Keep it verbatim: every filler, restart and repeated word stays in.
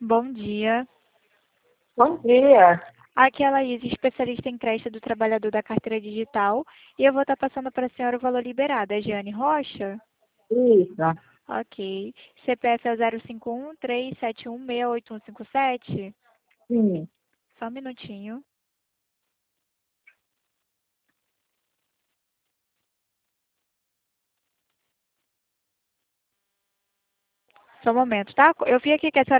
Bom dia. Bom dia. Aqui é a Laís, especialista em creche do trabalhador da carteira digital, e eu vou estar passando para a senhora o valor liberado. É Jeane Rocha? Isso. Ok. C P F é o zero cinco um, três sete um, seis oito um cinco sete? Sim. Só um minutinho. Só um momento, tá? Eu vi aqui que a senhora